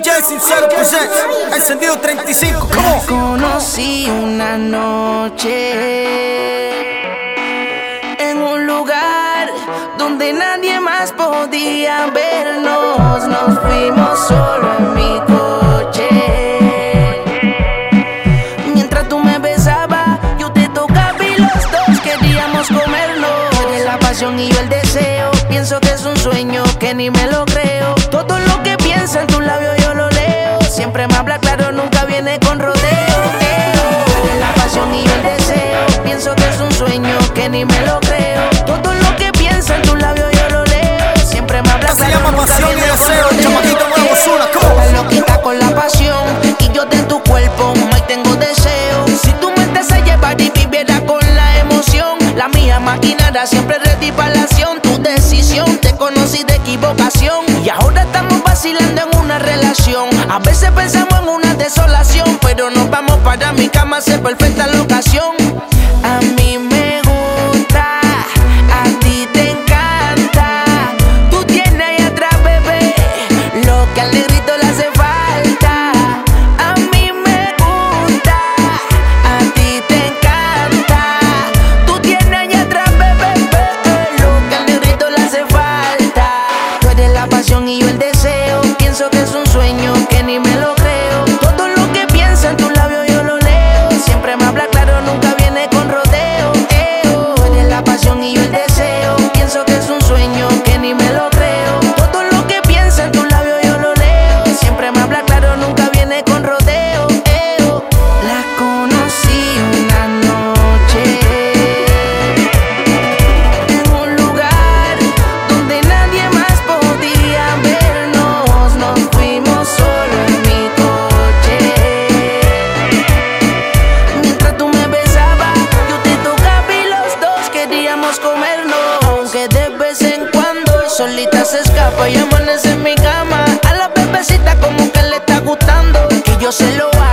DJ Sincero Presents, encendido 35, come on. Conocí una noche en un lugar donde nadie más podía vernos. Nos fuimos solo en mi coche. Mientras tú me besabas, yo te tocaba y los dos queríamos comernos. De la pasión y yo el deseo, pienso que es un sueño que ni me lo creo. Todo lo que piensa en tus labios yo lo leo. Siempre me habla claro, nunca viene con rodeo. De la pasión y yo el deseo, pienso que es un sueño que ni me lo creo. Todo lo que piensa en tus labios yo lo leo. Siempre me habla claro, se llama nunca pasión y viene con deseo, rodeo. chamaquito nuevo, Ozuna, come on. Estás loquita con la pasión y yo de tu cuerpo más tengo deseo. Si tu mente se llevara y viviera con la emoción, la mía maquinara siempre ready para la acción. Tu decisión, te conocí de equivocación y ahora estamos vacilando en una relación. A veces pensamos en una desolación, pero nos vamos para mi cama, hace perfecta la ocasión. A mí me gusta, a ti te encanta. Tú tienes ahí atrás, bebé, lo que al negrito le hace falta. A mí me gusta, a ti te encanta. Tú tienes ahí atrás, bebé, lo que al negrito le hace falta. Tú eres la pasión y yo el deseo, pienso que es un sueño que ni me lo creo. Todo lo que piensa en tus labios yo lo leo. Siempre me habla claro, nunca viene con rodeo. Tú eres la pasión y yo el deseo, pienso que es un sueño que ni me lo creo. Todo lo que piensa en tus labios yo lo leo. Siempre me habla claro, nunca viene con rodeo. La conocí una noche en un lugar donde nadie más podía vernos. Nos fuimos solo en mi coche. Mientras tú me besabas, yo te tocaba y los dos queríamos comernos. Aunque de vez en cuando solita se escapa y amanece en mi cama. A la bebecita como que le está gustando que yo se lo haga.